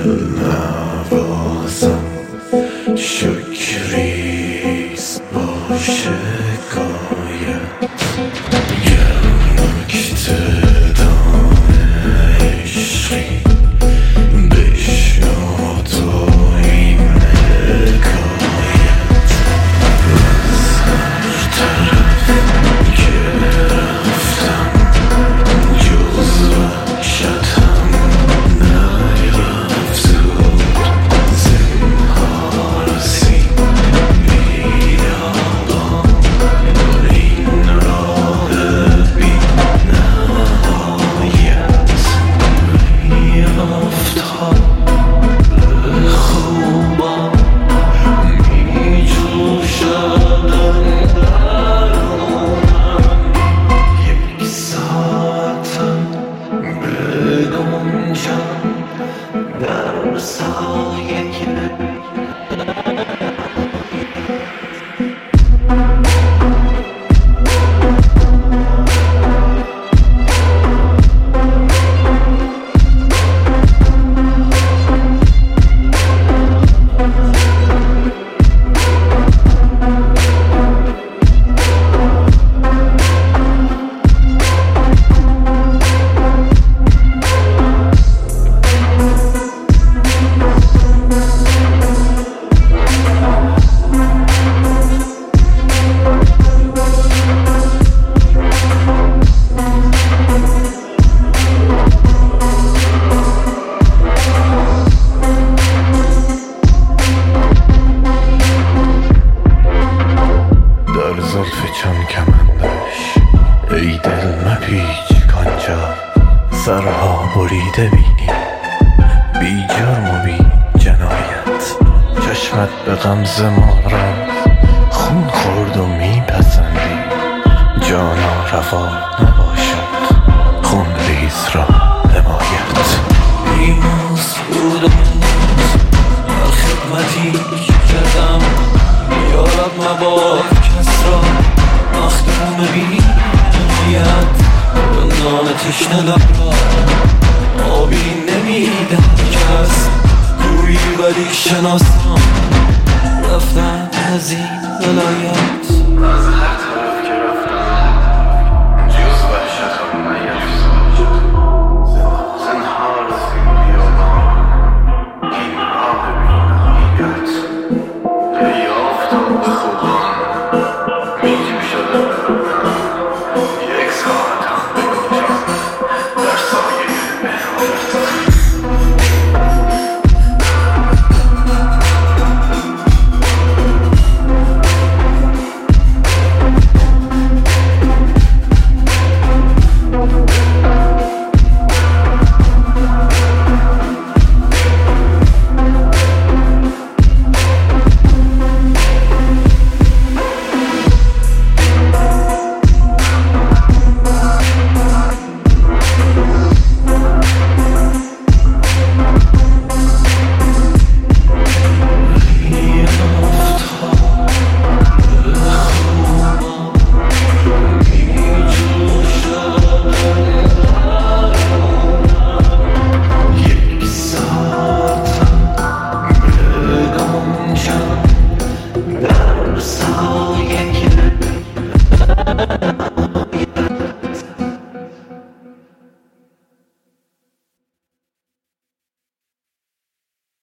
نوازم شکریست با شکایت گر نکته دان عشقی بشنو تو این حکایت از هر طرف که رفتم جز وحشتم نیرفت زنهار سین بیابان این راه بی نهایت میافتاد به خوبان میجوشد درونم یک ساعتم بگنجم در سایه زلف چون کمندش ای دل مپیچ کانجا سرها بریده بینی بی جرم و بی جنایت چشمت به غمزه ما را خون خورد و میپسندی جانا روا نباشد خون ریز را حمایت بیموز بودم در خدمتی کردم یارب مباد کس را مخدوم بی‌نهایت رندان تشنه لب را آبی نمیدم کس گویی ولی شناسم رفتن از این ولایت.